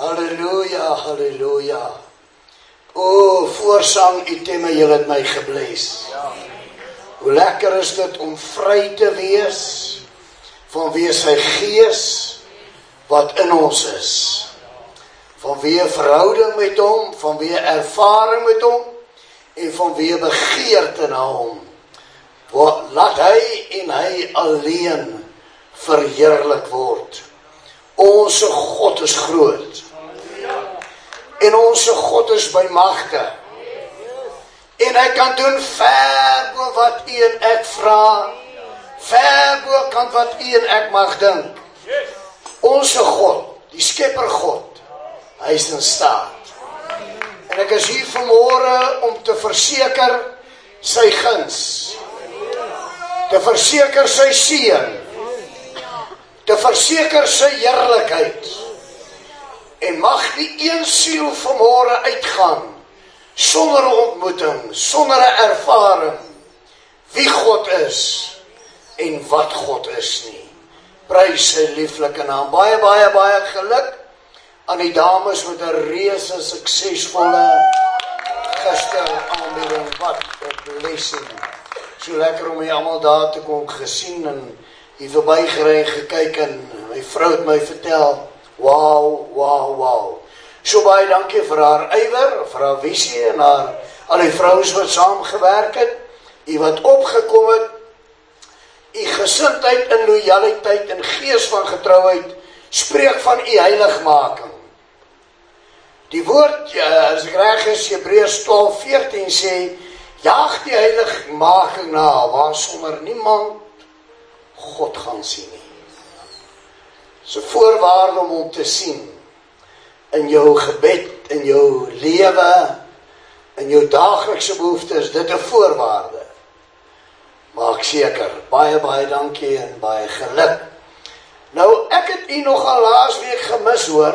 Halleluja, halleluja. O, voorsang, u temme, julle het my gebless. Hoe lekker is dit om vry te wees, vanweë sy gees, wat in ons is. Vanweë verhouding met hom, vanweë ervaring met hom, en vanweë begeerte na hom. Laat hy en hy alleen verheerlik word. Onse God is groot. En onse God is by magte. En hy kan doen ver bo wat u en ek vra, ver bo kan wat u en ek mag dink. Onse God, die skepper God, hy is in staat. En ek is hier vanmôre om te verseker sy guns, te verseker sy seën, te verseker sy heerlikheid. En mag die een siel vanmôre uitgaan, sonder 'n ontmoeting, sonder 'n ervaring, wie God is, en wat God is nie. Prys sy lieflike naam. Baie, baie, baie geluk aan die dames met 'n reuse suksesvolle gister aanbieding. Wat 'n blessing. So lekker om hier almal daar te kom gesien en hier verbygery gekyk en my vrou het my vertel, wow, wow, wow. So baie dankie vir haar ywer, vir haar visie en al die vrouens wat saamgewerk het, u wat opgekom het, u gesindheid en loyaliteit en gees van getrouheid, spreek van u heiligmaking. Die woord, as ek reg is, Hebreërs 12:14 sê, jaag die heiligmaking na, waar sonder niemand God gaan sien nie. So voorwaarde om hom te sien, in jou gebed, in jou lewe, in jou daaglikse behoeftes, dit 'n voorwaarde. Maak seker, baie, baie dankie en baie geluk. Nou, ek het u nogal laasweek gemis, hoor.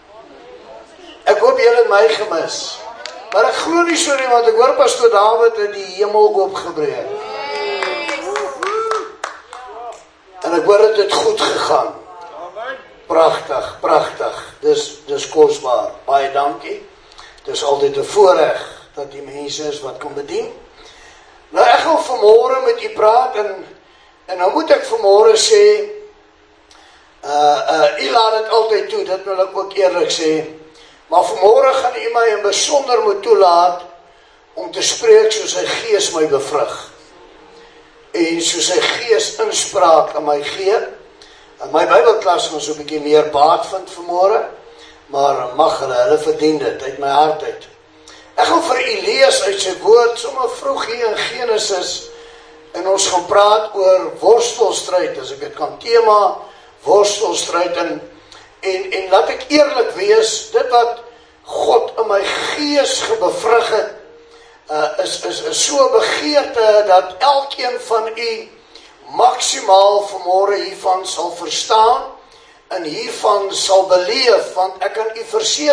Ek hoop julle het my gemis. Maar ek glo nie so nie, want ek hoor Pastoor David het die hemel oopgebreek. En ek hoor het goed gegaan. Pragtig, pragtig. Dis kosbaar. Baie dankie. Dis altyd 'n voorreg dat die mense is wat kom bedien. Nou ek gaan vanmôre met u praat en nou moet ek vanmôre sê, u laat dit altyd toe, dit wil ek ook eerlik sê, maar vanmôre gaan u my in besonder moet toelaat om te spreek soos sy gees my bevrug. En soos sy gees inspraak aan my gee. En my Bybelklas gaan so 'n bietjie meer baat vind vanmôre, maar mag hulle verdien dit uit my hart uit. Ek gaan vir u lees uit sy woord, sommer vroeg hier in Genesis, en ons gaan praat oor worstelstryd, as ek dit kan tema, worstelstryd, en laat ek eerlik wees, dit wat God in my gees bevrug het, is so begeerte, dat elkeen van u maksimaal vanmôre hiervan sal verstaan, en hiervan sal beleef, want ek kan u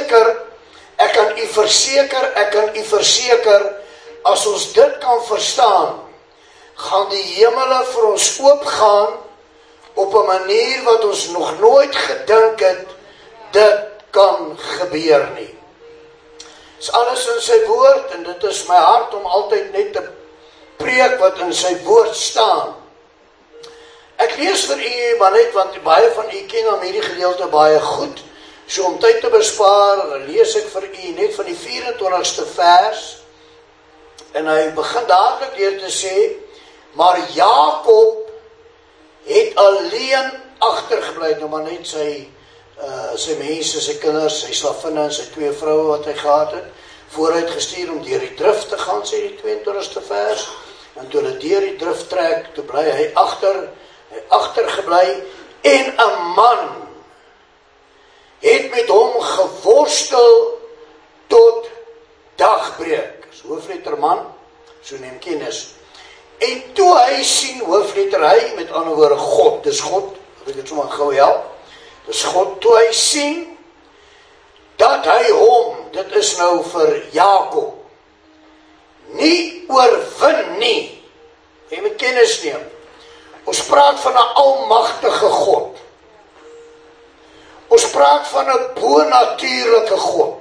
verseker, as ons dit kan verstaan, gaan die hemele vir ons oopgaan, op 'n manier wat ons nog nooit gedink het, dit kan gebeur nie. Is alles in sy woord, en dit is my hart om altyd net te preek wat in sy woord staan. Ek lees vir u, maar net, want baie van u ken om hierdie gedeelte baie goed, so om tyd te bespaar, lees ek vir u net van die 24ste vers, en hy begin dadelik deur te sê, maar Jakob het alleen agtergebly, nou maar net sy mense, sy kinders, sy slavinne en sy 2 vroue wat hy gehad het, vooruit gestuur om deur die drif te gaan, sê die 22ste vers, en toe hulle deur die drif trek, toe bly hy agtergebly, en 'n man het met hom geworstel tot dagbreek. So hoofletter man, so neem kennis. En toe hy sien, hoofletter hy, met ander woorde God, dis God, ek het sommer gou help, dis God, toe hy sien, dat hy hom, dit is nou vir Jakob, nie oorwin nie, jy moet kennis neem, ons praat van 'n almagtige God, Ons praat van 'n bonatuurlike God.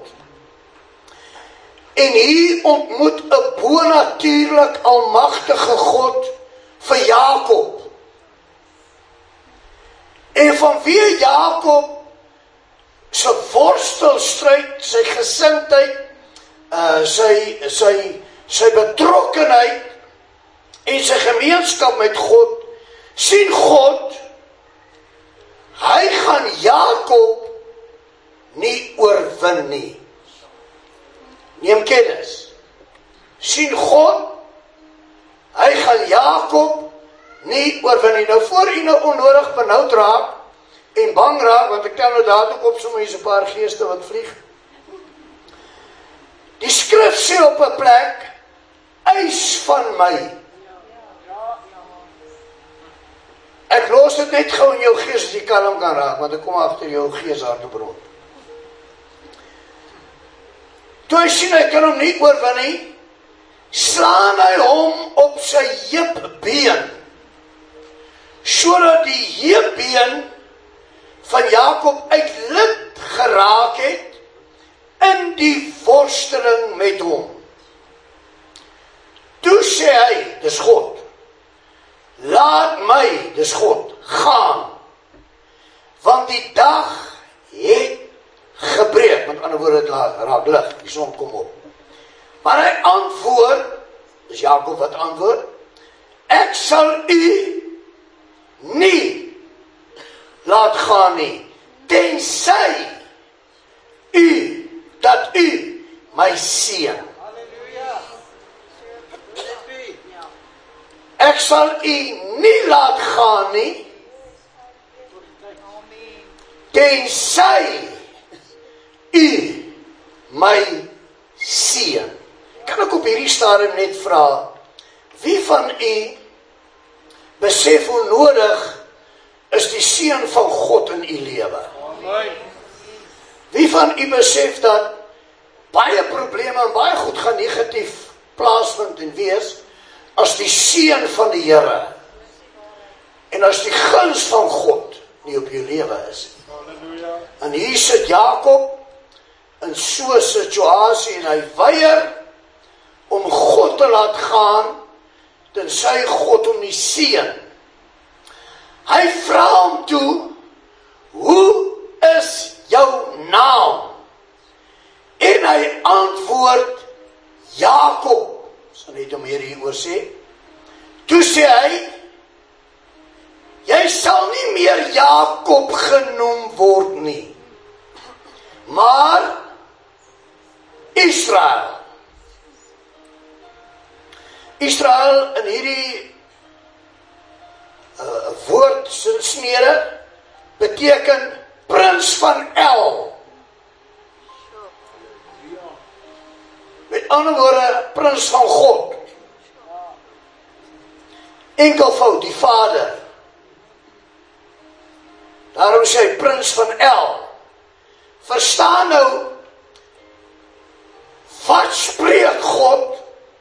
En hier ontmoet 'n bonatuurlik almagtige God vir Jakob. En vanweë Jakob sy worstelstryd, sy gesindheid, sy betrokkenheid en sy gemeenskap met God, sien God, hy gaan Jakob nie oorwin nie. Neem kennis. Sien God, hy gaan Jakob nie oorwin nie. Nou voor u nou onnodig benoud raak en bang raak, want ek tel nou dadelik op sommer hier's 'n paar geeste wat vlieg. Die skrif sê op 'n plek, eis van my. Ek los dit net gou in jou gees as jy kalm kan raak, want ek kom agter jou gees hartebron. Toe hy sien hy kan hom nie oorwin nie, slaan hy hom op sy heupbeen, sodat die heupbeen van Jakob uit lid geraak het in die worsteling met hom. Toe sê hy, dis God, laat my, dis God, gaan, want die dag het gebreek, met ander woorde, het raak lig, die son kom op. Maar hy antwoord, dis Jakob wat antwoord, ek sal u nie laat gaan nie, tensy dat u my seën. Ek sal u nie laat gaan nie, tensy u my seën. Kan ek op hierdie stadium net vra, wie van u besef hoe nodig is die seën van God in u lewe? Wie van u besef dat baie probleme en baie goed gaan negatief plaasvind en wees, as die seën van die Here en as die guns van God nie op jou lewe is. En hier sit Jakob in so 'n situasie en hy weier om God te laat gaan, tensy God hom nie seën. Hy vra hom toe, hoe is jou naam? En hy antwoord, Jakob. Sal net om hieroor sê. Toe sê hy, jy sal nie meer Jakob genoem word nie, maar Israel. Israel in hierdie woordsnede beteken prins van El. Met ander woorde, prins van God. Enkelvoud, die Vader. Daarom sê hy prins van El. Verstaan nou, wat spreek God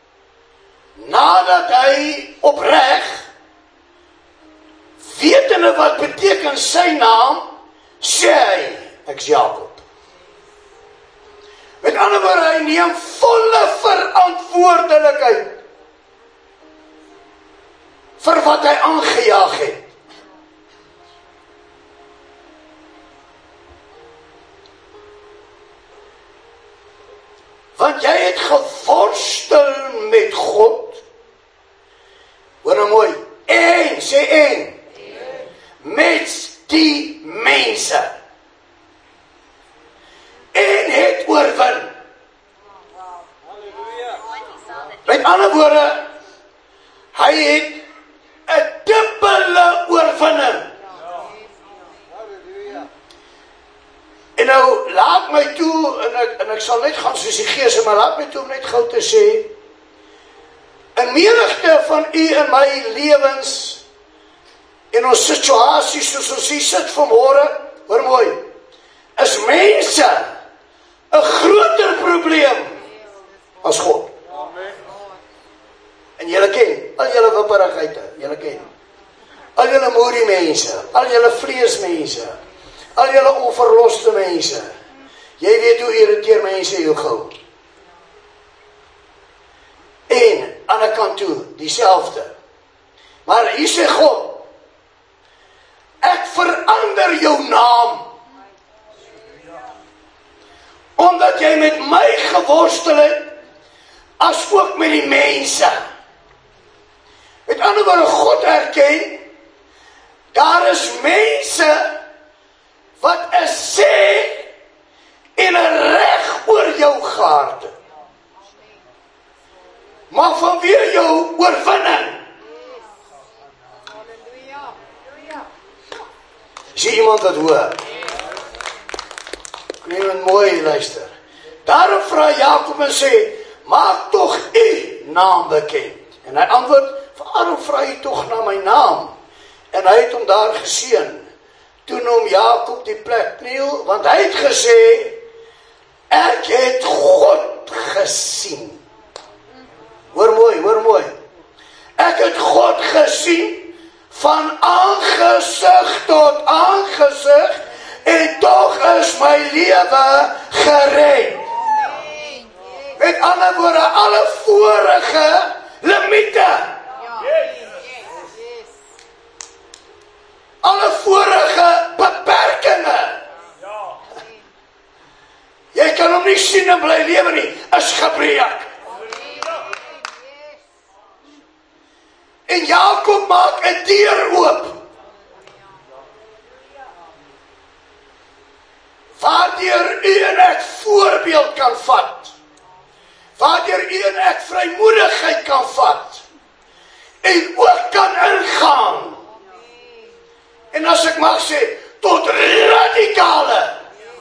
nadat hy opreg, wetende wat beteken sy naam, sê hy, ek's Jakob. Met ander woorde, hy neem volle verantwoordelikheid vir wat hy aangejaag het. Want jy het geworstel met God. Hoor nou mooi, sê een, met die mense. En het oorwin. Met ander woorde, hy het 'n dubbele oorwinning. En nou, laat my toe, en ek sal net gaan soos die Gees, maar laat my toe om net gou te sê, in menigte van u en my lewens, en ons situasies soos ons hier sit vanmôre, hoor mooi, is mense 'n groter probleem as God. En julle ken, al julle wipperigheidte, julle ken. Al julle moerie mense, al julle vleesmense, Al julle onverloste mense, jy weet hoe irriteer mense jou gou. En aan die kant toe, dieselfde. Maar hier sê God, ek verander jou naam, omdat jy met my geworstel het, as ook met die mense. Met ander woorde, God erken, daar is mense, wat 'n sê, en 'n reg oor jou gehad het. Maar vanweer jou oorwinning, sien iemand wat hoor? Neem het mooi luister. Daarom vra Jakob en sê, maak toch u naam bekend. En hy antwoord, waarom vra jy toch na my naam? En hy het hom daar geseën. Toe noem Jakob die plek Peniel, want hy het gesê, ek het God gesien. Hoor mooi. Ek het God gesien, van aangesig tot aangesig, en toch is my lewe gered. Met ander woorde, alle vorige limiete, alle vorige beperkingen, jy kan hom nie sien en bly lewe nie, is gebreek. En Jakob maak 'n deur oop, waardeur u en ek voorbeeld kan vat, waardeur u en ek vrymoedigheid kan vat, en ook kan ingaan, en as ek mag sê, tot radikale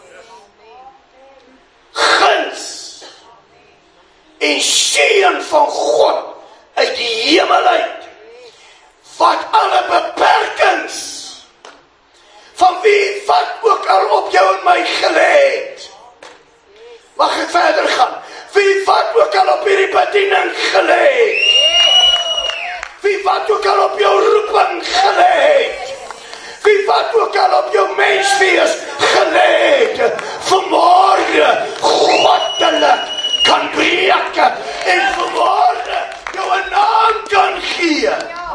guns en seën van God uit die hemel uit, wat alle beperkings van wie wat ook al op jou en my gelê het. Mag ek verder gaan? Wie wat ook al op hierdie bediening gelê het. Wie wat ook al op jou roeping gelê het. Wie wat ook al op jou menswees gelê het. Vanmorgen goddelik kan breek en vanmorgen jou 'n naam kan gee.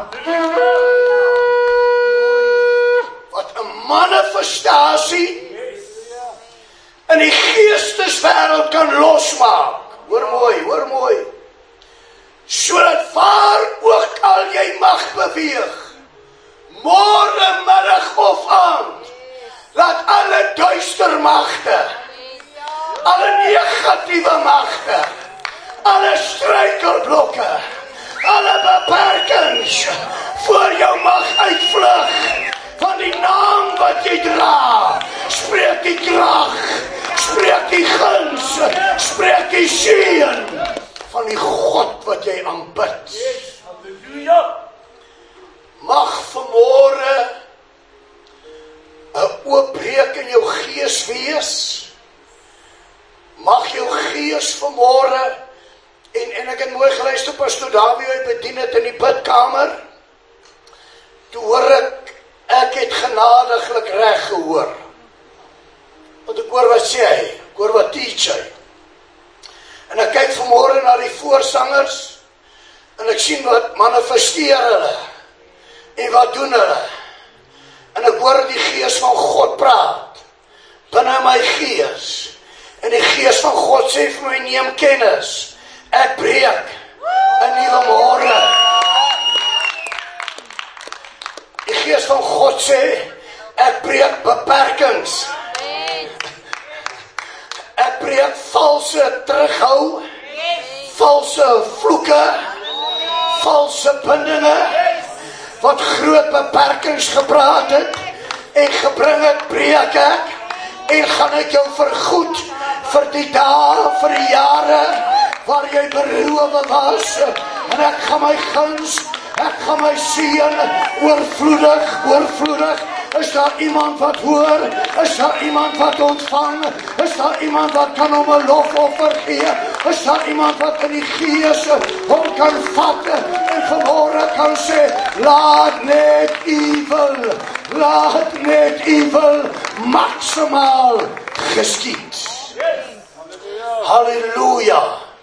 Wat 'n manifestasie in die geesteswêreld kan losmaak. Hoor mooi. Sodat waar ook al jy mag beweeg, môre, middag of aand, laat alle duister magte, alle negatiewe magte, alle struikelblokke, alle beperkings voor jou mag uitvlug. Van die naam wat jy dra, spreek die krag, spreek die guns, spreek die seën van die God wat jy aanbid. Halleluja. Mag vanmôre 'n oopbreek in jou gees wees. Mag jou gees vanmôre, en ek het mooi geluister, Pastor Dawie, hy bedien het in die bidkamer. Toe hoor ek het genadiglik reg gehoor. Want ek hoor wat sê hy, ek hoor wat teach hy. En ek kyk vanmôre na die voorsangers, en ek sien wat manifesteer hulle, en wat doen hulle. En ek hoor die gees van God praat, binne my gees. En die gees van God sê vir my, neem kennis, ek breek 'n nuwe môre. Die gees van God sê, ek breek beperkings. Ek breek valse terughou, valse vloeke, valse bindinge, wat groot beperkings gepraat het, en gebring het, breek ek, en gaan ek jou vergoed, vir die dae, vir die jare, waar jy beroof was, en ek gaan my guns, ek gaan my seën, oorvloedig, is daar iemand wat hoor, is daar iemand wat ontvang, is daar iemand wat kan hom 'n lofoffer gee, is daar iemand wat in die gees hom kan vat, en vanmôre kan sê, laat net evil maximaal geskied. Halleluja.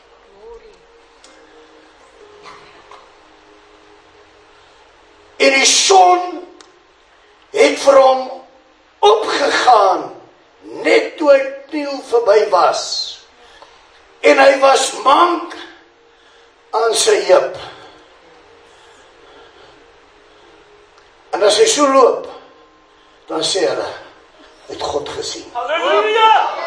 En die son het vir hom opgegaan, net toe hy Pniel verby was. En hy was mank aan sy heup. En as hy so loop, dan sê hulle, het God gesien. Halleluja!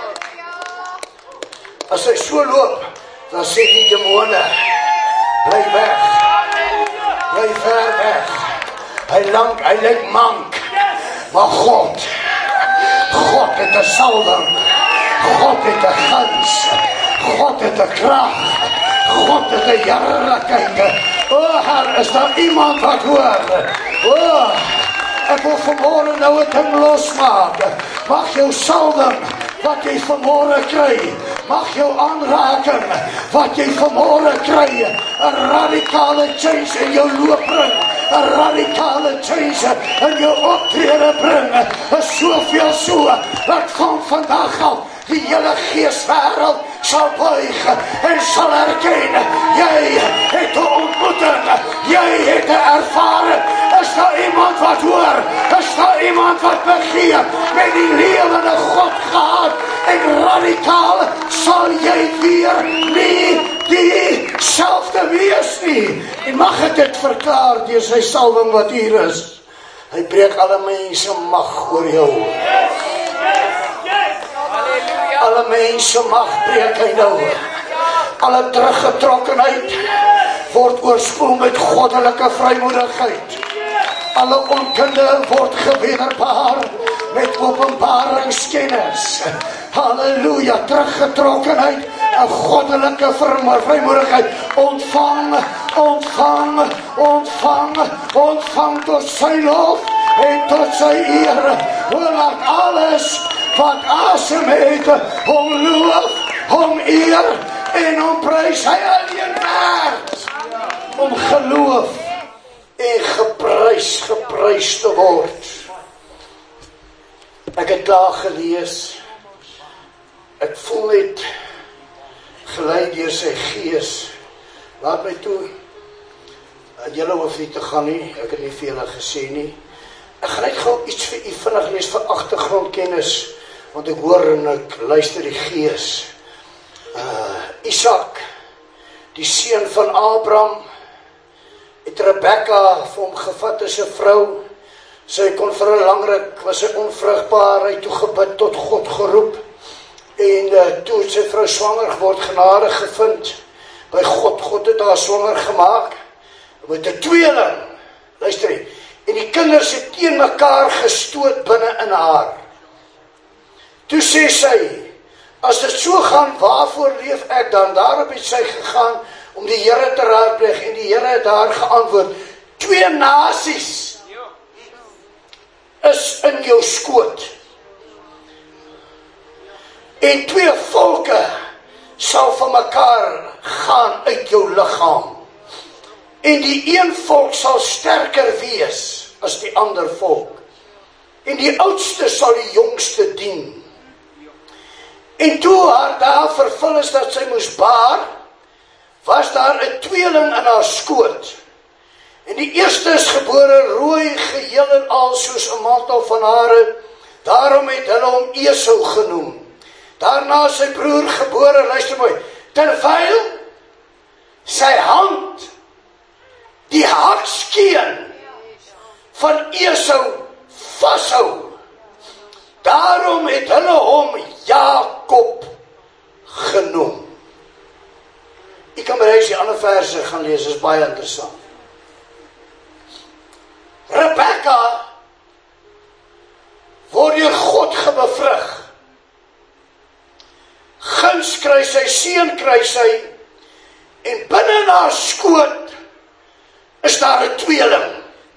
As hy so loop, dan sê die demone, bly weg, bly ver weg. Hy lyk mank, maar God het 'n salwing, God het 'n guns, God het 'n krag, God het 'n heerlikheid. Her, is daar iemand wat hoor? Ek wil vanmôre nou 'n ding losmaak. Mag jou salwing wat jy vanmôre kry, mag jou aanraking wat jy vanmôre kry, 'n radikale change in jou loop bring, 'n radikale change in jou optrede bring. Is soveel so dat van vandag af die hele geeswêreld sal buig en sal erken, jy het 'n ontmoeting, jy het 'n ervaring. Is daar iemand wat hoor? Is daar iemand wat begeer met die lewende God gehad? En radikaal sal jy weer nie dieselfde wees nie. En mag ek dit verklaar deur sy salwing wat hier is? Hy breek alle mense mag oor jou. Alle mense mag breek hy nou. Alle teruggetrokkenheid word oorspoel met goddelike vrymoedigheid. Alle onkunde word gewederbaar met openbaringskennis. Halleluja, teruggetrokkenheid, 'n goddelike vrymoedigheid. Ontvang tot sy lof en tot sy eer. Laat alles wat asem het, hom loof, hom eer en hom prys. Hy alleen werd om geloof en geprys te word. Ek het daar gelees, ek voel net gelei deur sy gees. Laat my toe, en julle hoef nie te gaan nie, ek het nie vir julle gesê nie. Ek gaan net gou iets vir u vinnig lees vir agtergrondkennis, want ek hoor en ek luister die gees. Isak, die seun van Abraham, het Rebekka vir hom gevat as 'n vrou. Sy kon vir 'n lang ruk, was sy onvrugbaar, hy toe gebid tot God geroep. En toe sy vrou swanger geword, genade gevind by God. God het haar swanger gemaak met 'n tweeling. Luister nie. En die kinders het teen mekaar gestoot binne in haar. Toe sê sy, as dit so gaan, waarvoor leef ek dan? Daarop het sy gegaan om die Here te raadpleeg en die Here het haar geantwoord, 2 nasies is in jou skoot. En 2 volke sal van mekaar gaan uit jou liggaam. En die een volk sal sterker wees as die ander volk. En die oudste sal die jongste dien. En toe haar daar vervul is dat sy moes baar, was daar 'n tweeling in haar skoot. En die eerste is gebore rooi, geheel en al soos 'n mantel van hare. Daarom het hulle hom Esau genoem. Daarna sy broer gebore, luister mooi, terwyl sy hand die hakskeen van Esau vashou. Daarom het hulle hom Jakob genoem. Ek kan maar eens die ander verse gaan lees, is baie interessant. Rebekka word deur God gebevrug. Guns kry sy, seun kry sy, en binne in haar skoot is daar 'n tweeling.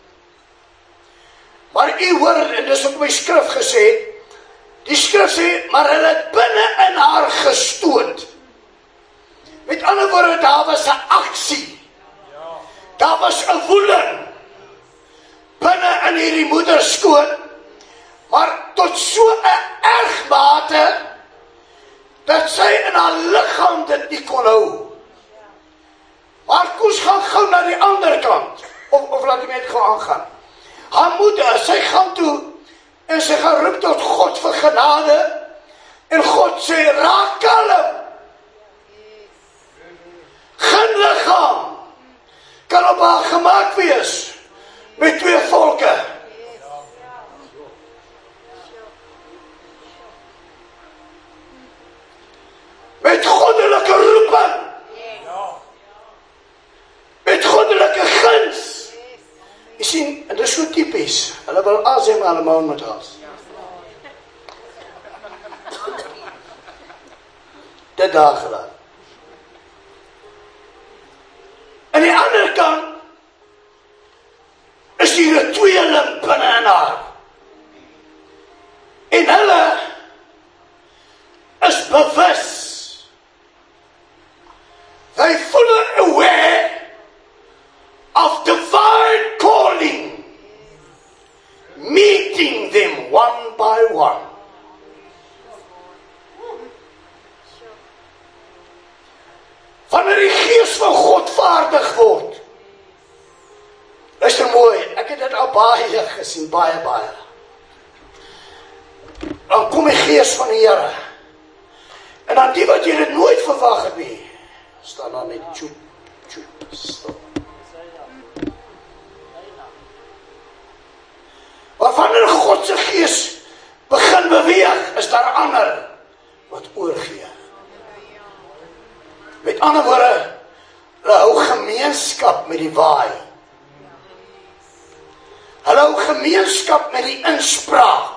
Maar u hoor, en dis op my skrif gesê, die skrif sê, maar hulle het binne in haar gestoot. Met ander woorde, daar was 'n aksie. Daar Daar was 'n woeling binne in hierdie moederskoot, maar tot so 'n erg mate dat sy in haar liggaam dit nie kon hou. Maar Koos gaan gou na die ander kant, of laat die net gou aangaan. Haar moeder, sy gaan toe, en sy gaan roep tot God vir genade, en God sê, raak kalm. Geen liggaam kan op haar gemaak wees, met 2 volke. Met goddelike roeping, met goddelike guns. Jy sien, en dit is so typies, hulle wil asem allemaal met ons. Dit daar gelaat. Aan die ander kant, is hier 'n tweeling binne in haar. En hulle is bewus. They fully aware of divine calling, meeting them one by one. Wanneer die gees van God vaardig word, luister mooi, ek het dit al baie gesien, baie. Dan kom die gees van die Here, en dan die wat jy dit nooit verwag het nie, staan dan net tjoep, stop. Maar wanneer God se gees begin beweeg, is daar ander wat oorgee. Met ander woorde, hulle hou gemeenskap met die waai. Hulle hou gemeenskap met die inspraak.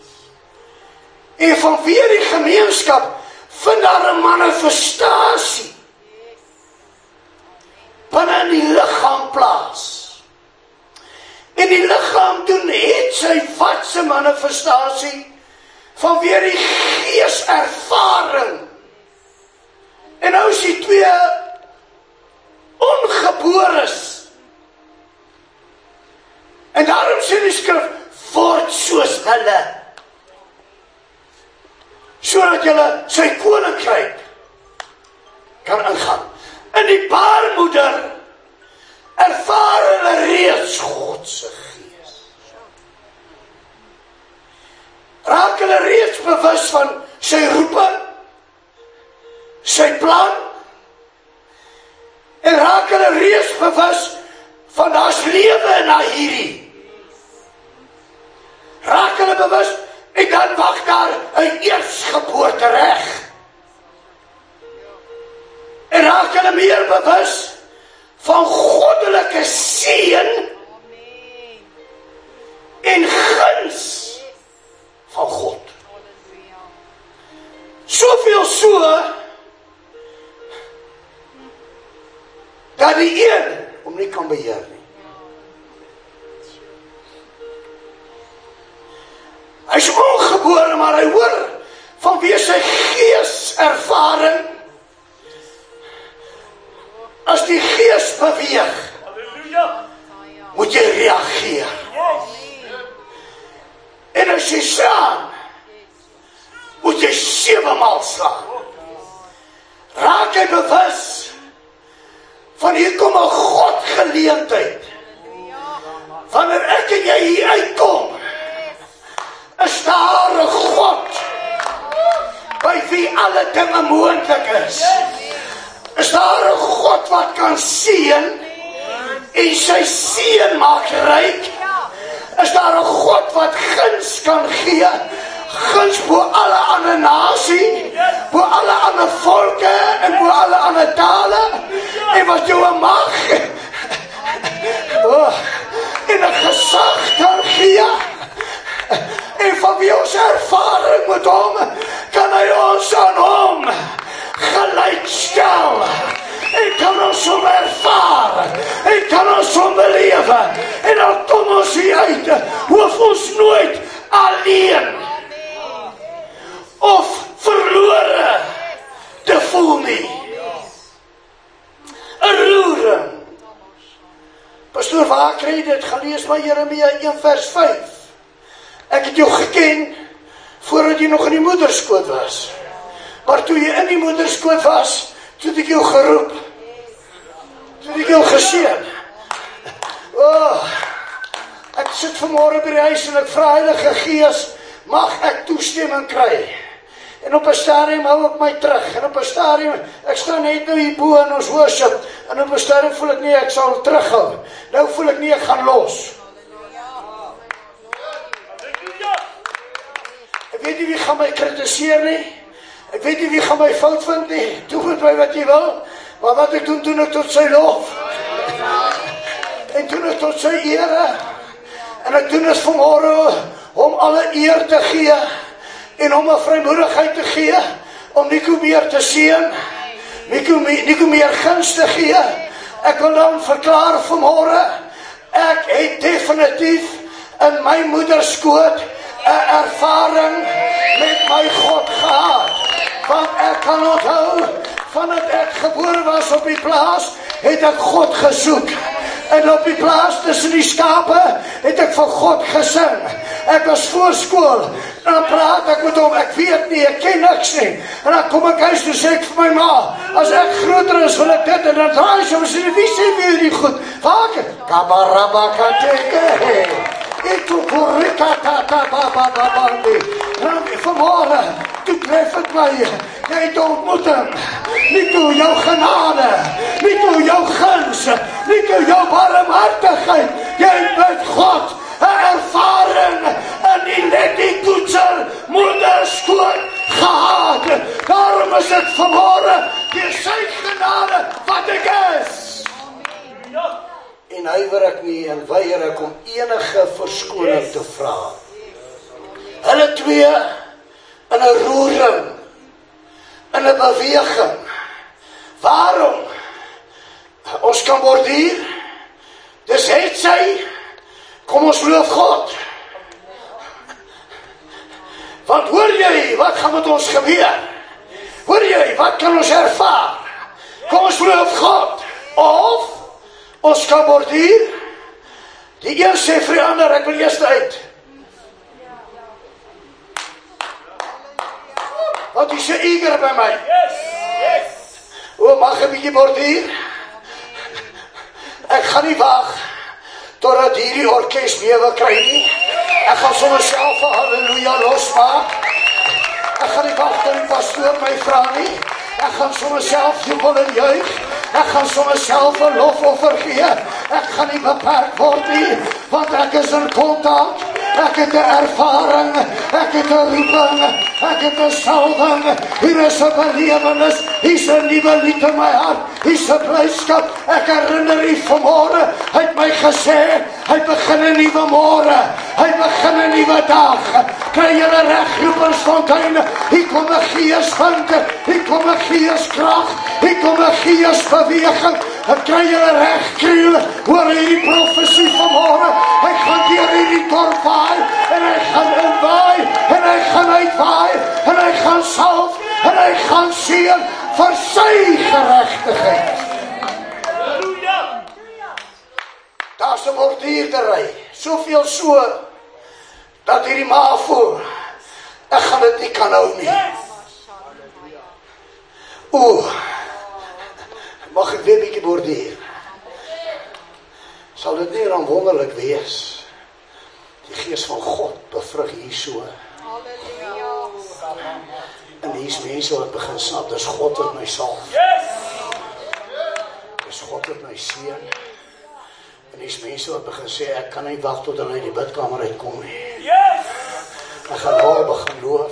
En vanweer die gemeenskap vind daar 'n manifestasie binne in die liggaam plaas. En die liggaam doen het sy wat se manifestasie vanweer die gees ervaring. En nou is die 2 ongebores. En daarom sê die skrif, word soos hulle. Sodat julle sy koninkryk kan ingaan. In die baarmoeder ervaar hulle reeds God se gees. Raak hulle reeds bewus van sy roeping, sy plan, en raak hulle reeds bewus van daar's lewe na hierdie. Raak hulle bewus, en dan wag daar 'n eersgeboorte reg. En raak hulle meer bewus van goddelike seën en guns van God. Soveel so, dat die een hom nie kan beheer nie. Hy is ongebore, maar hy hoor vanweer sy gees ervaring. As die gees beweeg, moet jy reageer. En as jy slaan, moet jy 7 maal slaan. Raak jy bewus van hier kom 'n God geleentheid. Wanneer ek en jy hier uitkom, is daar 'n God by wie alle dinge moontlik is. Is daar 'n God wat kan seën en sy seën maak ryk? Is daar 'n God wat guns kan gee? Guns bo alle ander nasie, bo alle ander volke en bo alle ander tale, en wat jou 'n mag en 'n gesag kan gee. En van wie ons ervaring met hom, kan hy ons aan hom gelykstel. En kan ons hom ervaar. En kan ons hom belewe. En dan kom ons hier uit. Hoef ons nooit alleen of verlore te voel nie. 'n roering pastoor, waar kry jy dit? Gaan lees maar Jeremia 1 vers 5. Ek het jou geken, voordat jy nog in die moederskoot was. Maar toe jy in die moederskoot was, toe het ek jou geroep. Toe het ek jou geseën. Ek sit vanmôre by die huis en ek vra Heilige Gees, mag ek toestemming kry? En op 'n stadium hou ek my terug. En op 'n stadium, ek staan net nou hier bo in ons worship. En op 'n stadium voel ek nie, ek sal terughou. Nou voel ek nie, ek gaan los. Ek weet nie wie gaan my kritiseer nie. Ek weet nie wie gaan my fout vind nie. Doen met my wat jy wil. Maar wat ek doen, doen ek tot sy lof. En doen ek tot sy ere. En ek doen dit vanmôre om alle eer te gee. En om 'n vrymoedigheid te gee. Om Nico meer te seën. Nico meer guns te gee. Ek wil dan verklaar vanmôre. Ek het definitief in my moederskoot 'n ervaring met my God gehad. Want ek kan onthou, vandat ek gebore was op die plaas, het ek God gesoek. En op die plaas tussen die skape, het ek van God gesing. Ek was voor skool, en dan praat ek met hom, ek weet nie, ek ken niks nie. En dan kom ek huis toe, sê ek vir my ma, as ek groter is, wil ek dit, en dan draai sy, en sê, wie sê vir die goed? Vaak, kabarabakateke, vanmôre, toe tref het my, jy het ontmoeting, Nico, jou genade, Nico, jou guns, Nico, jou barmhartigheid, jy het met God 'n ervaring in die Letty Koetsel moederskoot gehad. Daarom is ek vanmôre deur sy genade wat ek is. En huiwer ek nie en weier ek om enige verskoning te vra. Hulle twee in 'n roering, in 'n beweging. Waarom? Ons kan borduur. Dis het sy. Kom ons loof God. Want hoor jy, wat gaan met ons gebeur? Hoor jy, wat kan ons ervaar? Kom ons loof God. Of ons kan borduur. Die een sê vir die ander, ek wil eers uit. Want jy sê eager by my. O, mag 'n bietjie borduur? Ek gaan nie wag totdat hierdie orkes lewe kry nie. Ek gaan sommer self 'n halleluja losmaak. Ek gaan nie wag tot die pastoor my vra nie. Ek gaan sommer self jubel en juig. Ek gaan sommer self 'n lofoffer gee. Ek gaan nie beperk word nie, want ek is in kontak. Ek het 'n ervaring, ek het 'n roeping, ek het 'n salwing. Hier is 'n belewenis, hier's 'n nuwe lied in my hart, hier's 'n blydskap. Ek herinner u vanmôre, hy het my gesê, hy begin 'n nuwe môre, hy begin 'n nuwe dag. Kry julle reg, Roepersfontein, hier kom 'n geeswind, hier kom 'n geeskrag, hier kom 'n geesbeweging. Ek kry julle reg, kriel, hoor hierdie profesie vanmôre, hy gaan deur hierdie dorp vaai, en hy gaan inwaai, en hy gaan uitwaai, en hy gaan salf, en hy gaan seën vir sy geregtigheid. Daar's 'n borduurdery, soveel so, dat hierdie ma voel, ek gaan dit nie kan hou nie. Mag ek weer 'n bietjie borduur? Sal dit nie dan wonderlik wees? Die Gees van God bevrug hier so. En hier's mense wat begin snap, dis God wat my salf. Dis God wat my seën. En hier's mense wat begin sê, ek kan nie wag tot hulle uit die bidkamer uitkom nie. Ek gaan nou begin loof.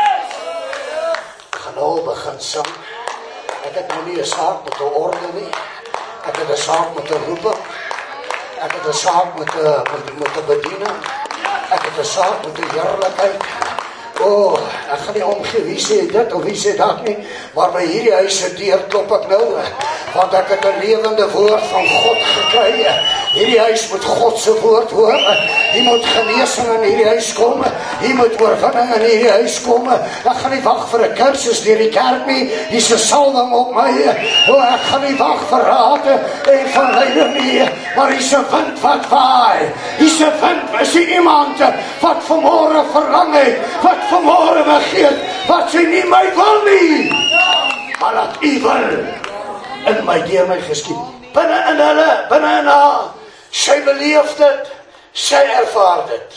Ek gaan nou begin sing. Ek het nou nie 'n saak met 'n orde nie. Ek het 'n saak met 'n roeping. Ek het 'n saak met 'n bediening. Ek het 'n saak met 'n heerlikheid. Ek gaan nie omgee wie sê dit of wie sê dat nie, maar by hierdie huis se deur klop ek nou, want ek het 'n lewende woord van God gekry. Hierdie huis moet God se woord hoor. Hier moet genesing in hierdie huis kom. Hier moet oorwinning in hierdie huis kom. Ek gaan nie wag vir 'n kursus deur die kerk nie. Hier's 'n salwing op my. Ek gaan nie wag vir raad en verleiding nie, maar hier's 'n wind wat waai. Hier's 'n wind, is iemand wat vanmôre verlang het, wat vanmôre begeer, wat sy nie my wil nie, maar dat U wil in my, deur my geskied. Binne in hulle, binne in haar, sy beleef dit, sy ervaar dit.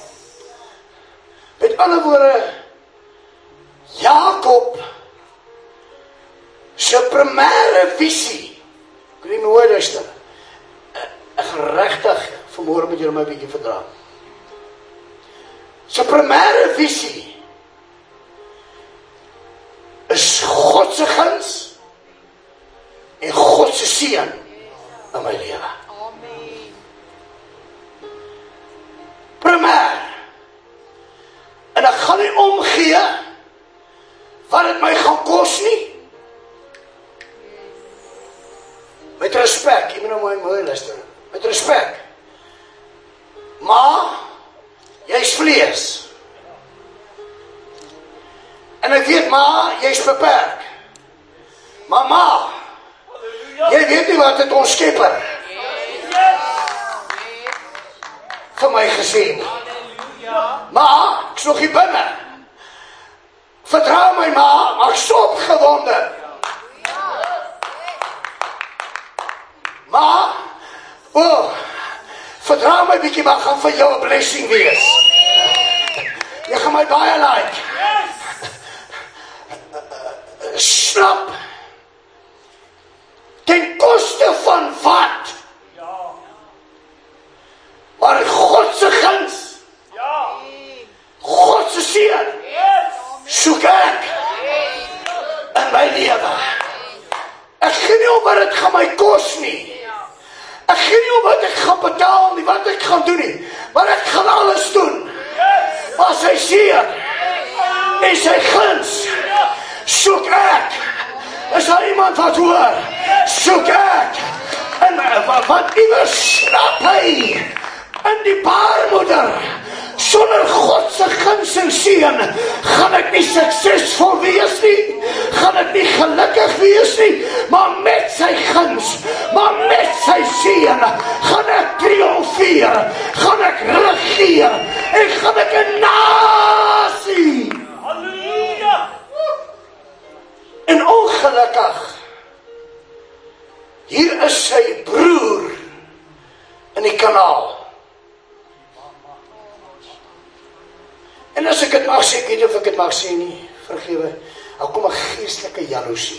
Met ander woorde, Jakob sy primêre visie, ek weet nie hoe luister, ek gaan regtig vanmôre met julle my bietjie verdra. Sy primêre visie is God se guns en God se seën in my lewe. Amen. Primêr. En ek gaan nie omgee wat dit my gaan kos nie. Met respek, jy moet nou mooi luister. Met respek. Maar jy's vlees. En ek weet maar jy's beperk. Maar jy weet nie wat het ons Skepper vir my gesê nie. Maar ek's nog hier binne. Vertrou my maar ek's opgewonde. Maar vertrou my bietjie, maar gaan vir jou 'n blessing wees. Jy gaan my baie like. Snap. Ten koste van wat? Maar God se guns. God se seën. Soek ek in my lewe. Ek gee nie om wat dit gaan my kos nie. Ek gee nie om wat ek gaan betaal nie, wat ek gaan doen nie. Maar ek gaan alles doen. Maar sy seën en sy guns soek ek. Is daar iemand wat hoor? Soek ek. En wat iewers snap hy in die baarmoeder. Sonder God se guns en seën gaan ek nie suksesvol wees nie, gaan ek nie gelukkig wees nie, maar met sy guns, maar met sy seën gaan ek triomfeer, gaan ek regeer en gaan ek 'n nasie. Halleluja! En ongelukkig, hier is sy broer in die kanaal. En as ek dit mag sê, ek weet nie of ek dit mag sê nie, vergewe, daar kom 'n geestelike jaloesie.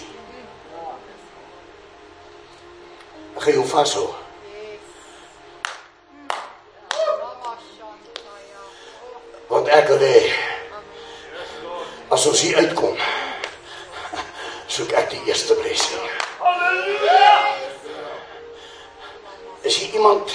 Ek gaan jou vashou. Want ek wil hê, as ons hier uitkom, soek ek die eerste blessing. Is hier iemand?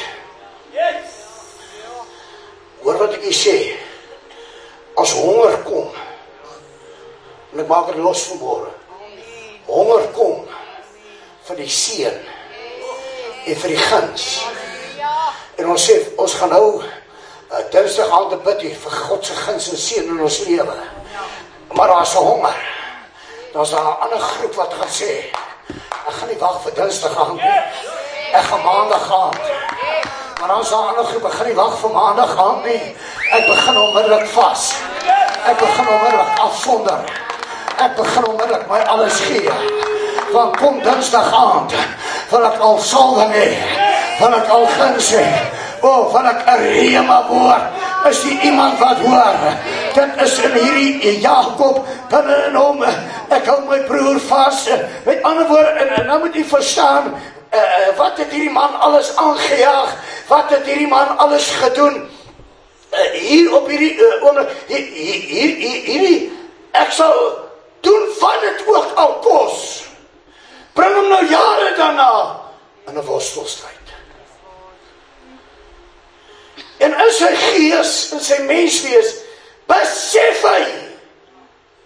Hoor wat ek hier sê. As honger kom, en ek maak het los vanmôre, honger kom vir die seën en vir die guns. En ons sê, ons gaan nou Dinsdag aand te bid vir God se guns en seën in ons lewe. Maar daar is 'n honger. Daar is daar 'n ander groep wat gaan sê, ek gaan nie wag vir Dinsdag aand nie. Ek gaan Maandag aand. Maar dan is daar 'n ander groep, ek gaan nie wag vir Maandag aand nie. Ek begin onmiddellik vas. Ek begin onmiddellik afsonder. Ek begin onmiddellik my alles gee. Want kom Dinsdag aand, wil ek al salwing hê, wil ek al guns hê, wil ek 'n rema woord. Is die iemand wat hoor? Dit is in hierdie Jakob, binne in hom, ek hou my broer vas. Met ander woorde, en nou moet jy verstaan, wat het hierdie man alles aangejaag? Wat het hierdie man alles gedoen? Hier op hierdie hierdie ek sal doen wat dit ook al kos. Bring hom nou jare daarna in 'n worstelstryd. En in sy gees, in sy menswees, besef hy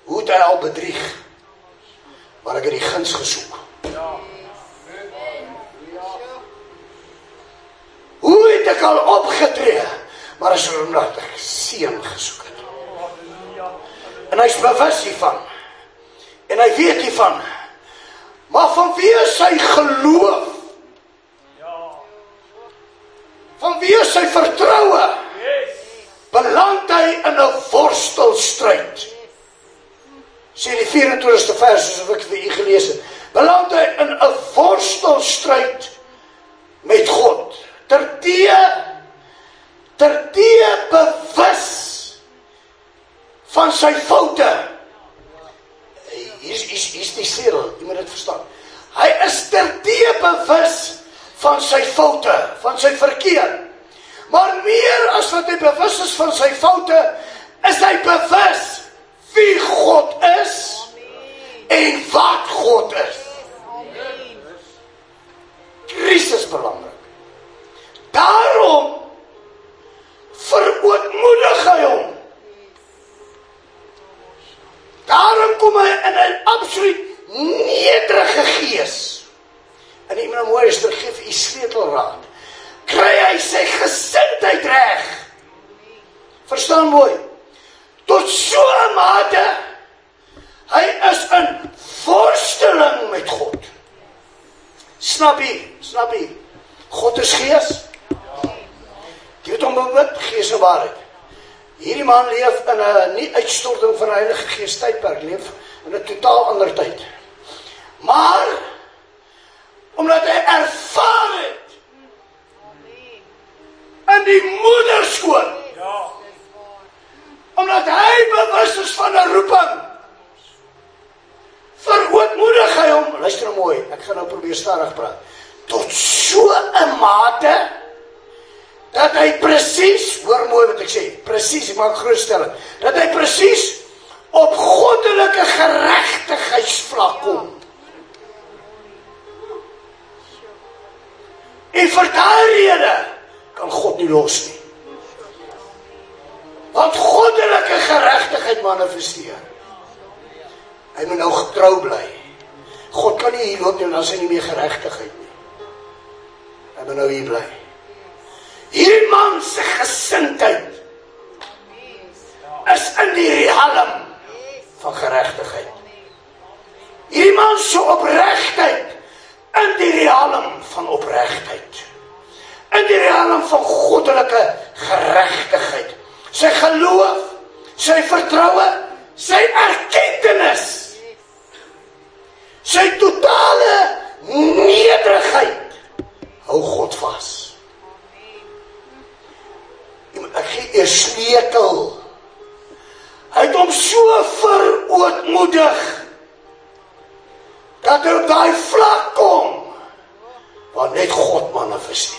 Hoe het hy al bedrieg? Maar ek het die guns gesoek. Hoe het ek al opgetree? Maar is omdat ek seën gesoek het. En hy is bewus hiervan. En hy weet hiervan. Maar vanweë sy geloof, vanweë sy vertroue, beland hy in 'n worstelstryd. Sê die 24ste vers, soos ek vir u gelees het, beland hy in 'n worstelstryd met God. Terdee bewus van sy foute. Hier is die sleutel, jy moet dit verstaan. Hy is terdee bewus van sy foute, van sy verkeer. Maar meer as wat hy bewus is van sy foute, is hy bewus wie God is en wat God is. Krisis belangrik. Daarom verootmoedig hy hom. Daarom kom hy in 'n absoluut nederige gees. En ek moet nou mooi gee vir u sleutelraad. Kry hy sy gesindheid reg. Verstaan mooi. Tot so 'n mate, hy is in worsteling met God. Snap jy? God is gees. Jy weet hom bewit, gees en waarheid. Hierdie man leef in 'n nie uitstorting van die Heilige Gees tydperk, leef in 'n totaal ander tyd. Maar omdat hy ervaar het in die moederskoot, omdat hy bewus is van 'n roeping, verootmoedig hy hom. Luister nou mooi, ek gaan nou probeer stadig praat. Tot so 'n mate dat hy presies, hoor mooi wat ek sê, presies, ek maak groot stelling, dat hy presies op goddelike geregtigheidsvlak kom. En vir daardie rede kan God nie los nie. Want goddelike geregtigheid manifesteer. Hy moet nou getrou bly. God kan nie hier loop en dan is hy nie meer geregtigheid nie. Hy moet nou hier bly. Hierdie man se gesindheid is in die riem van geregtigheid. Hierdie man se opregtheid in die riem van opregtheid. In die riem van goddelike geregtigheid. Sy geloof, sy vertroue, sy erkentenis, sy totale nederigheid hou God vas. Ek gee 'n sleutel. Hy het hom so verootmoedig dat hy op daai vlak kom waar net God manifesteer.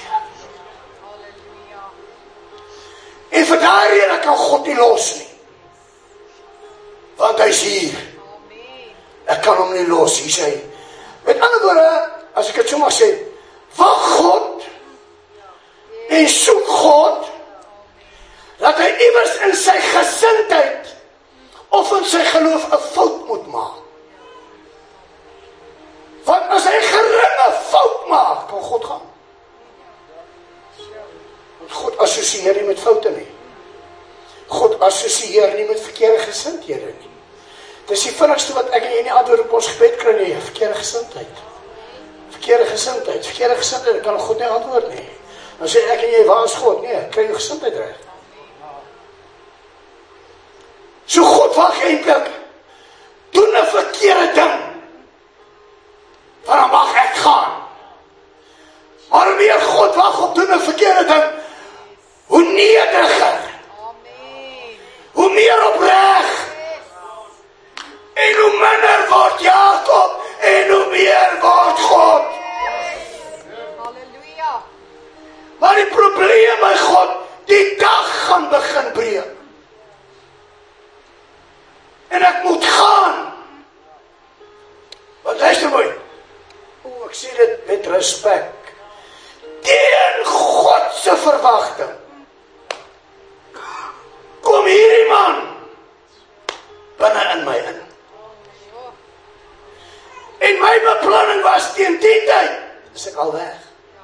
En vir daardie rede kan God nie los nie. Want hy is hier. Ek kan hom nie los, hier sê. Met ander woorde, as ek dit so mag sê, wag God en soek God, dat hy iewers in sy gesindheid of in sy geloof 'n fout moet maak. Want as hy geringe fout maak, kan God gaan. Want God assosieer nie met foute nie. God assosieer nie met verkeerde gesindhede nie. Dis die vinnigste wat ek en jy nie antwoord op ons gebed kry nie, verkeerde gesindheid. Verkeerde gesindheid, kan God nie antwoord nie. Dan sê ek en jy, waar is God? Nee, kry jou gesindheid reg. So God wag eintlik, doen 'n verkeerde ding, dan mag ek gaan. Maar hoe meer God wag op doen 'n verkeerde ding, hoe nederiger, hoe meer opreg, en hoe minder word Jakob, en hoe meer word God. Maar die probleem by God, die dag gaan begin breek. En ek moet gaan. Want luister mooi. Ek sê dit met respek. Teen God se verwagting. Kom hierdie man binne in my in. En my beplanning was teen die tyd, is ek al weg.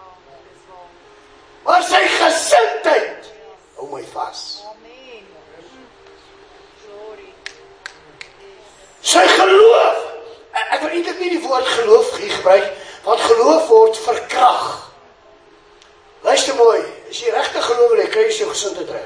Maar sy gesindheid hou my vas. Sy geloof, ek wil eintlik nie die woord geloof hier gebruik, want geloof word verkrag. Luister mooi, as jy regtig geloof wil hê, kry jy jou gesindheid reg.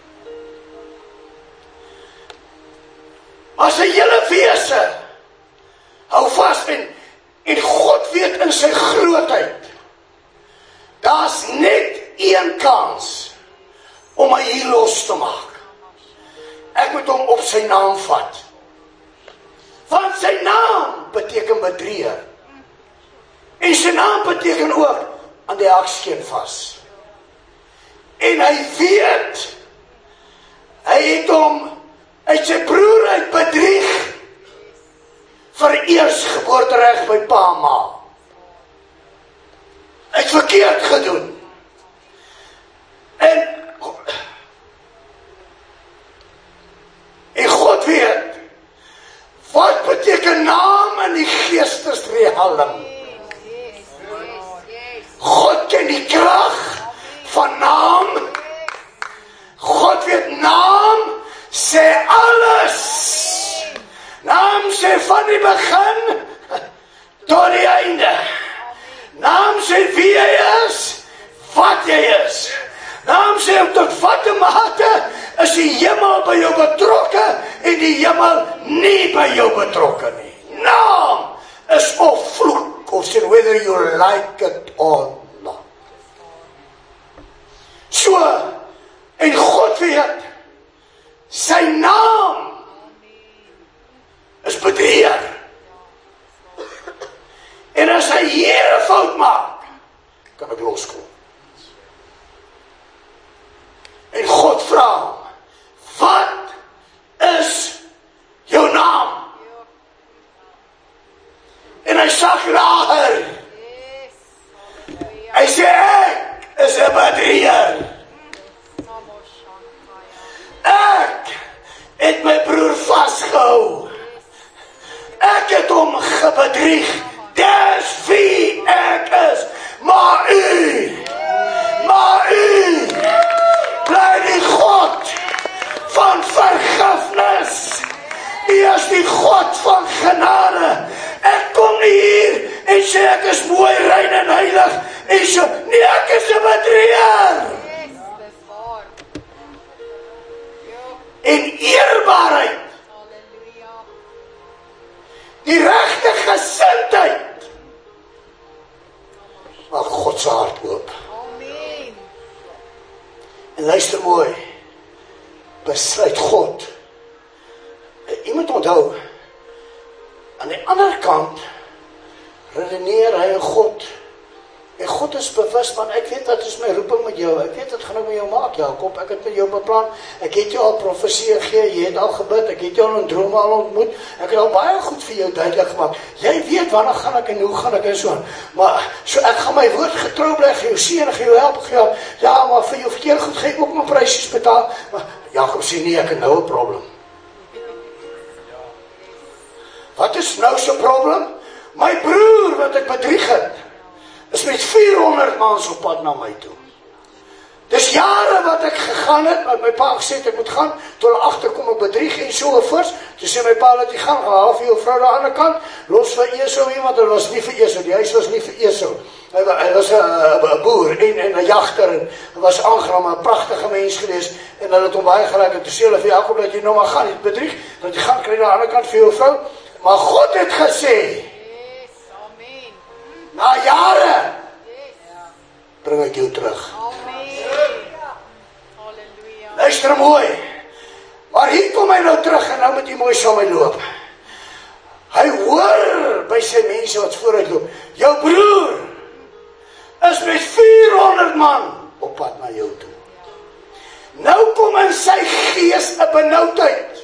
Maar sy hele wese hou vas en God weet in sy grootheid, daar's net een kans om my hier los te maak. Ek moet hom op sy naam vat. Want sy naam beteken bedrieger. En sy naam beteken ook aan die hakskeen vas. En hy weet, hy het hom uit sy broer uit bedrieg vir eerstgeboortereg by pa en ma. Hy het verkeerd gedoen. En God weet, wat beteken naam in die geestesrealm? God ken die krag van naam. God weet naam sê alles. Naam sê van die begin tot die einde. Naam sê wie jy is, wat jy is. Naam sê tot watte mate is die hemel by jou betrokke en die hemel nie by jou betrokke nie. Naam is of vloek, of sê whether you like it or not. So, en God weet, sy naam is bedrieger. En as hy hier 'n fout maak, kan ek loskom. En God vra hom, wat is jou naam? En hy sak lager. Hy sê, ek is 'n bedrieger. Ek het my broer vasgehou. Ek het hom gebedrieg. Dis wie ek is. Maar u bly die God van vergifnis. U is die God van genade. Ek kom nie hier en sê ek is mooi, rein en heilig. En so, nee, ek is 'n bedrieger. En eerbaarheid. Die regte gesindheid. Maak God se hart oop. Amen. En luister mooi. Besluit God. Jy moet onthou, aan die ander kant redeneer hy 'n God. En God is bewus van, ek weet wat is my roeping met jou. Ek weet wat gaan ek met jou maak, Jakob. Ek het met jou beplan. Ek het jou al profesie gegee, jy het al gebid, ek het jou in drome al ontmoet. Ek het al baie goed vir jou duidelik gemaak. Jy weet wanneer gaan ek en hoe gaan ek en so. Maar so ek gaan my woord getrou bly, gee jou seën, gee jou help, gee jou, ja, maar vir jou verkeer goed gee ek ook my prysies betaal. Maar Jakob sê nee, ek het nou 'n probleem. Wat is nou so probleem? My broer wat ek bedrieg het, is met 400 mans op pad na my toe. Dis jare wat ek gegaan het, wat my pa gesê het ek moet gaan, toe hulle agterkom ek bedrieg en so voors. Toe sê my pa dat hy gaan, haal vir jou vrou aan die ander kant, los vir Esau hier, want hy was nie vir Esau, die huis was nie vir Esau. Hy was 'n boer en 'n jagter, en hy was aangenaam, 'n pragtige mens geweest, en hulle het hom baie gelyk, en toe sê hulle vir Jakob dat jy nou maar gaan, jy bedrieg, dat jy gaan kry na die ander kant vir jou vrou, maar God het gesê, na jare bring ek jou terug. Luister mooi. Maar hier kom hy nou terug en nou moet jy mooi saam my loop. Hy hoor by sy mense wat vooruit loop. Jou broer is met 400 man op pad na jou toe. Nou kom in sy gees 'n benoudheid.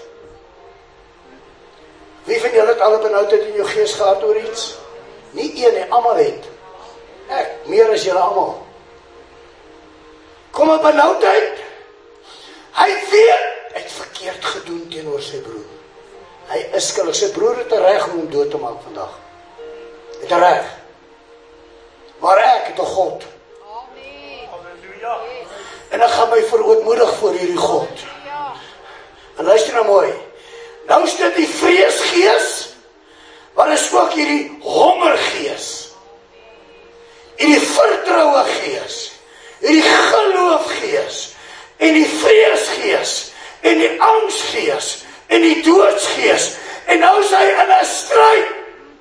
Wie van julle het al 'n benoudheid in jou gees gehad oor iets? Nie een nie, almal het. Ek, meer as julle almal. Kom 'n benoudheid. Hy weet, hy het verkeerd gedoen teenoor sy broer. Hy is skuldig. Sy broer het 'n reg om hom dood te maak vandag. Het 'n reg. Maar ek het 'n God. En ek gaan my verootmoedig voor hierdie God. En luister nou mooi. Nou is dit die vreesgees, maar is ook hierdie hongergees. Hierdie vertroue gees. Hierdie geloofgees. En die vreesgees. En die angsgees. En die doodsgees. En nou is hy in 'n stryd.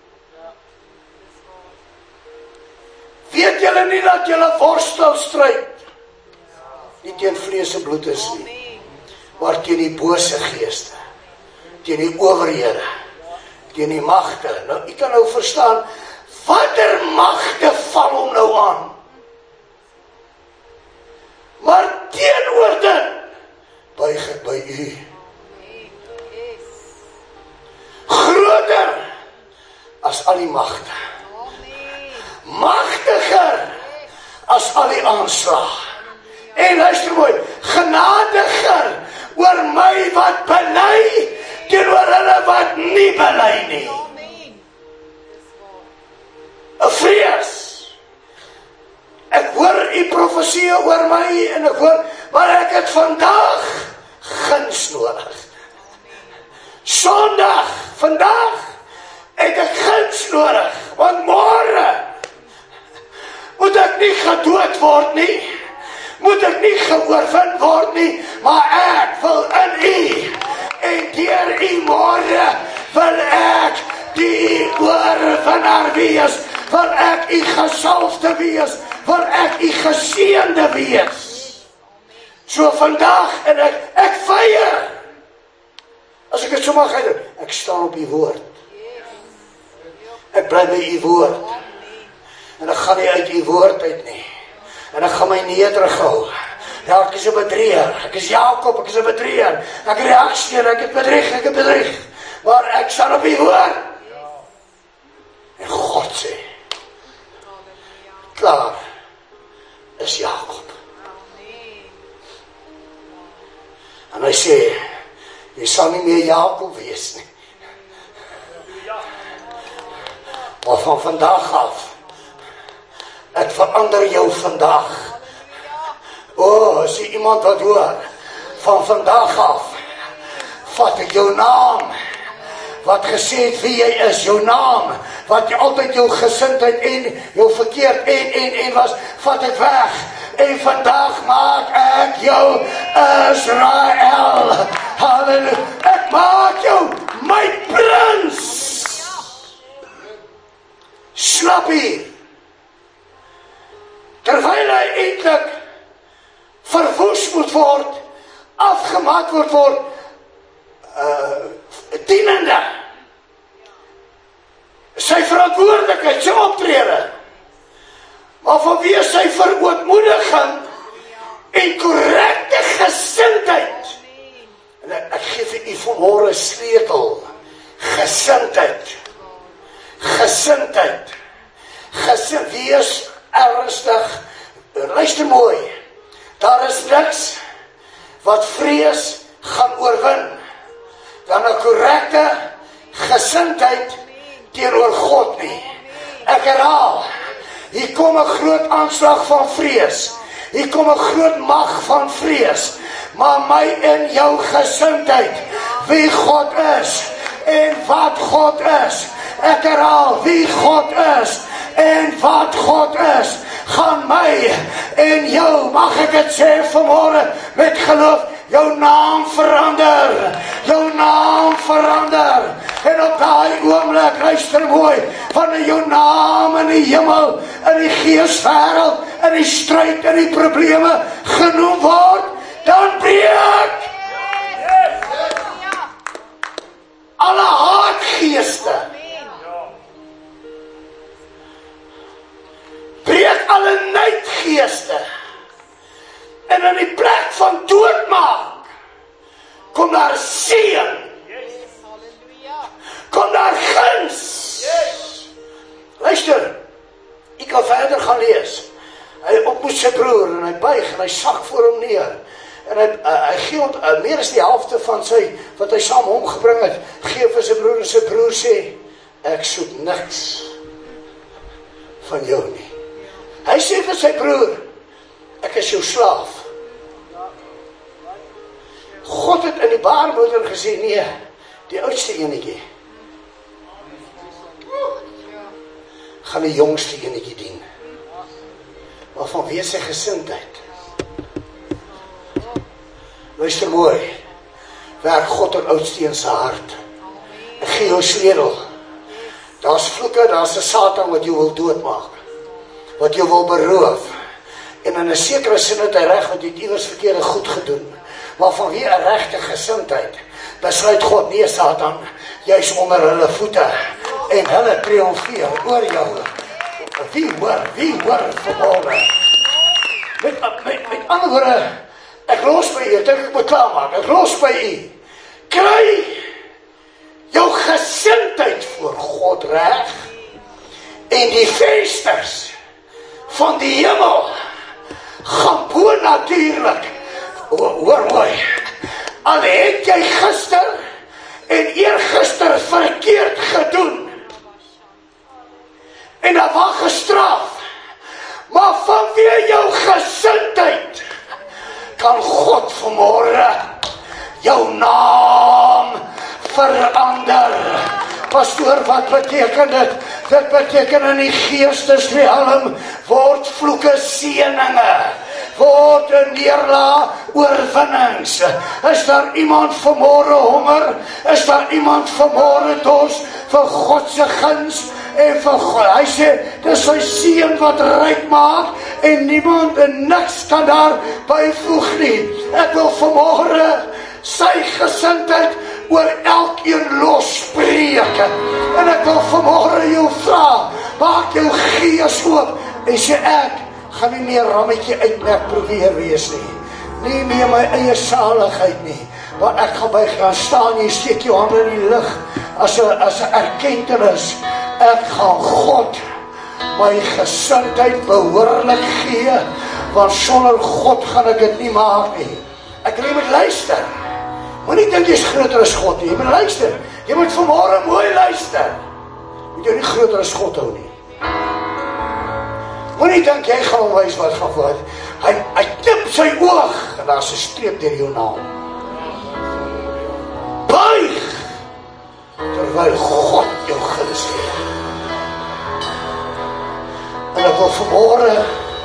Weet julle nie dat julle worstelstryd nie teen vlees en bloed is nie, maar teen die bose geeste, teen die owerhede, teen die magte. Nou, jy kan nou verstaan, watter magte val hom nou aan? Maar teenoor dit, buig ek by u. Groter as al die magte. Magtiger as al die aanslag. En luister mooi, genadiger oor my wat bely, teenoor hulle wat nie bely nie. 'n vrees. Ek hoor u profesie oor my en ek hoor, maar ek het vandag guns nodig. Sondag, vandag het ek guns nodig, want môre moet ek nie gedood word nie, moet ek nie geoorwin word nie, maar ek wil in u, en deur u môre wil ek die oorwinnaar wees, wil ek u gesalfde wees, wil ek u geseënde wees. So vandag, en ek feier, as ek het so mag uitdruk, ek staan op u woord, ek bly by u woord, en ek gaan nie uit u woord uit nie, en ek gaan my nederig hou. Ja, ek is 'n bedrieger, ek is Jakob, ek is 'n bedrieger, ek het reaksie, ek het bedrieg, maar ek staan op u woord. En God sê, klaar is Jakob. En hy sê, jy sal nie meer Jakob wees nie. Maar van vandag af, ek verander jou vandag. As jy iemand wat hoor, van vandag af, vat ek jou naam, wat gesê het wie jy is, jou naam, wat jy altyd jou gesindheid en jou verkeerd en was, vat ek weg. En vandag maak ek jou Israel. Halleluja. Ek maak jou my prins. Snap hier. Terwyl hy eintlik verwoes moet word, afgemaak word, dienende. Sy verantwoordelikheid, sy optrede. Maar vanweë sy verootmoediging en korrekte gesindheid. En ek gee vir u vanmôre 'n sleutel. Gesindheid. Wees ernstig. Luister mooi. Daar is niks wat vrees gaan oorwin dan 'n korrekte gesindheid teenoor God nie. Ek herhaal, hier kom 'n groot aanslag van vrees. Hier kom 'n groot mag van vrees. Maar my en jou gesindheid, wie God is en wat God is. Ek herhaal, wie God is en wat God is, gaan my en jou, mag ek het sê vanmôre met geloof, jou naam verander. En op daai oomblik, luister mooi, wanneer jou naam in die hemel, in die geeswêreld, in die stryd, in die probleme genoem word, dan breek alle haatgeeste. Breek alle nydgeeste. En in die plek van doodmaak, kom daar seën. Kom daar guns. Luister, ek kan verder gaan lees. Hy ontmoet sy broer en hy buig en hy sak voor hom neer. En hy gee meer as die helfte van wat hy saam hom gebring het, gee vir sy broer, en sy broer sê, ek soek niks van jou nie. Hy sê vir sy broer, ek is jou slaaf. God het in die baarmoeder gesê, nee, die oudste enetjie gaan die jongste enetjie dien. Maar van wie sy gesindheid? Luister mooi, werk God in oudste in sy hart. Ek gee jou sleutel. Daar's vloeke, daar's 'n Satan wat jou wil doodmaak, wat jou wil beroof. En in 'n sekere sin het hy reg, want jy het iewers verkeerde goed gedoen. Maar van wie 'n regte gesindheid besluit God, nee Satan, jy's onder hulle voete en hulle triomfeer oor jou. Wie hoor vanmorgen? Met ander woorde, ek los by u, ek moet klaarmaak, ek los by u. Kry jou gesindheid voor God reg, en die vensters van die hemel gaan bonatuurlik. Hoor mooi, al het jy gister en eergister verkeerd gedoen, en dan was gestraf, maar vanweer jou gesindheid kan God vanmorgen jou naam verander. Pastoor, wat beteken dit? Dit beteken in die geestesrealm word vloeke seëninge, word 'n neerlaag oorwinnings. Is daar iemand vanmorgen honger? Is daar iemand vanmorgen dors vir God se guns en vir God? Hy sê, dis sy seën wat ryk maak en niemand en niks kan daar byvoeg nie. Ek wil vanmorgen sy gesindheid oor elkeen losspreek. En ek wil vanmorgen jou vra, maak jou gees oop en sê, ek gaan nie meer rammetje uitnek probeer wees nie. Nie meer my eie saligheid nie, maar ek gaan by gaan staan, jy steek jou hande in die lug as 'n erkentenis. Ek gaan God my gesindheid behoorlik gee, want sonder God gaan ek dit nie maak nie. Ek wil jy moet luister. Moet nie dink jy is groter as God nie, jy moet luister. Jy moet vanmorgen mooi luister. Moet jy nie groter as God hou nie. Moet nie dink jy gaan wys wat gaan voor. Hy tip sy oog en daar is 'n streep deur jou naam. Buig terwyl God jou guns gee. En ek wil vanmorgen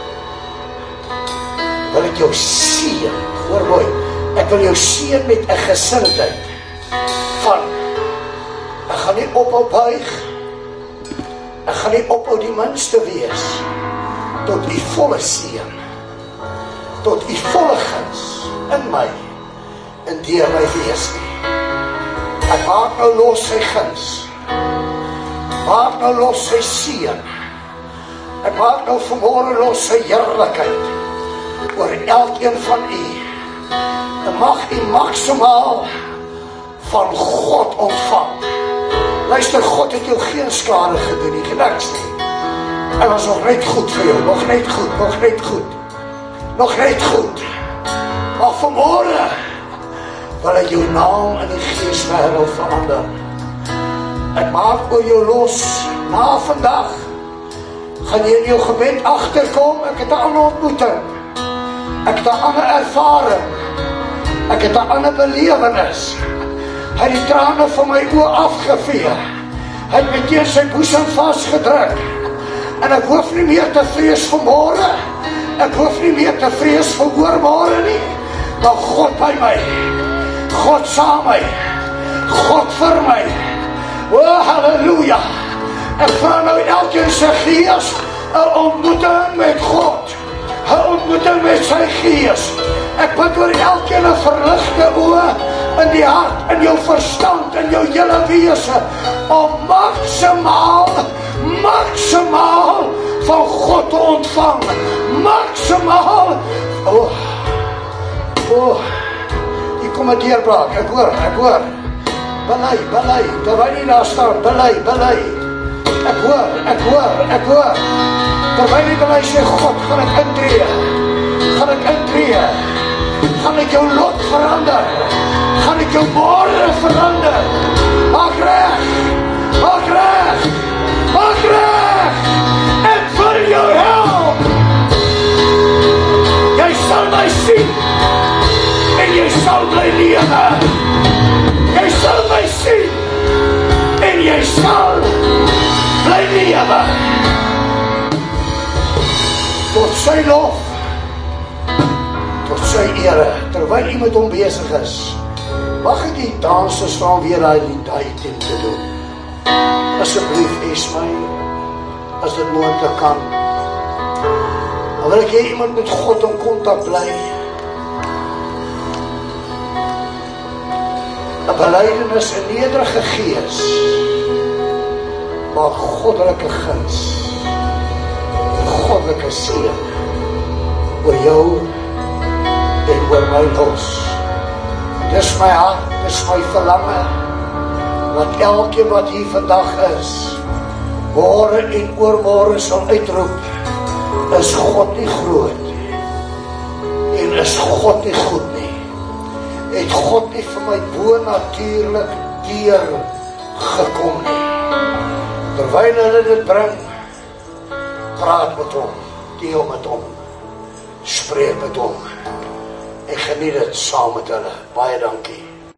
wil ek jou seën, hoor mooi, ek wil jou seën met 'n gesindheid van, ek gaan nie ophou buig, ek gaan nie ophou die minste wees, tot die volle seën, tot die volle guns in my, en deur my wees nie. Ek maak nou los sy guns, maak nou los sy seën, ek maak nou vanmorgen los sy heerlikheid, oor elkeen van u, en mag u maksimaal van God ontvang. Luister, God het jou geen skade gedoen, nie niks nie. En was nog net goed vir jou, nog net goed, nog net goed, nog net goed. Maar vanmorgen wil ek jou naam in die geestwêreld verander. Ek maak oor jou los, na vandag, gaan jy in jou gebed agterkom, ek het 'n ander ontmoeting, ek het 'n ander ervaring, ek het 'n ander belewenis. Hy het die trane van my oë afgevee, hy het my teen sy boesem vastgedruk, en ek hoef nie meer te vrees vir môre, ek hoef nie meer te vrees vir oormôre nie, maar God by my, God saam my, God vir my. Oh, halleluja. Ek vra nou elkeen sy gees 'n ontmoeting met God, 'n ontmoeting met sy gees. Ek bid oor elkeen 'n verligte oë in die hart, in jou verstand, in jou hele wese, om maksimaal van God te ontvang. Maksimaal. Hier kom 'n deurbraak, ek hoor. Belei, terwyl jy daar staan, belei. Ek hoor. Terwyl jy belei sê, God, gaan ek intree. gaan ek jou lot verander. Gaan ek jou môre verander. Maak reg. Maak reg. Maak reg. Ek vir jou help. Jy sal my sien. En jy sal bly lewe. Jy sal my sien. En jy sal bly lewe. Tot sy lof. Tot sy ere, terwyl jy met hom besig is, mag ek die dansers van weer hy die tyd te doen. Asseblief, Esmail, as dit moontlik kan. Dan wil ek hê iemand met God in kontak bly. 'n belydenis in nederige gees, maar goddelike guns, goddelike seën oor jou en oor my los. Dis my hart, dis my verlange, dat elkeen wat hier vandag is, môre en oormôre sal uitroep, is God nie groot, en is God nie goed nie, het God nie vir my bonatuurlik deur gekom nie. Terwyl hulle dit bring, praat met hom, deel met hom, spreek met hom, en geniet dit saam met hulle. Baie dankie.